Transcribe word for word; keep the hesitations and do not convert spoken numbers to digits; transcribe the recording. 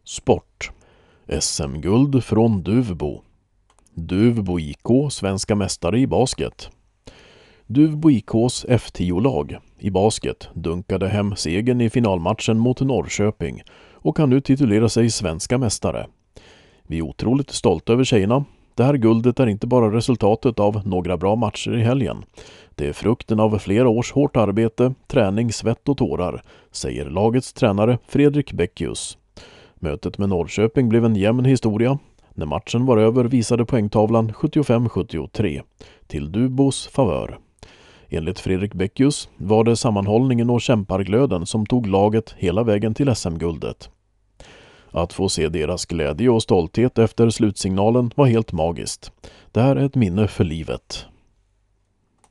Sport. S M-guld från Duvbo. Duvbo I K svenska mästare i basket. Duvbo I K:s F tio-lag i basket dunkade hem segern i finalmatchen mot Norrköping och kan nu titulera sig svenska mästare. Vi är otroligt stolta över tjejerna. Det här guldet är inte bara resultatet av några bra matcher i helgen. Det är frukten av flera års hårt arbete, träning, svett och tårar, säger lagets tränare Fredrik Beckius. Mötet med Norrköping blev en jämn historia. När matchen var över visade poängtavlan sjuttiofem sjuttiotre till Duvbos favör. Enligt Fredrik Beckius var det sammanhållningen och kämparglöden som tog laget hela vägen till S M-guldet. Att få se deras glädje och stolthet efter slutsignalen var helt magiskt. Det här är ett minne för livet.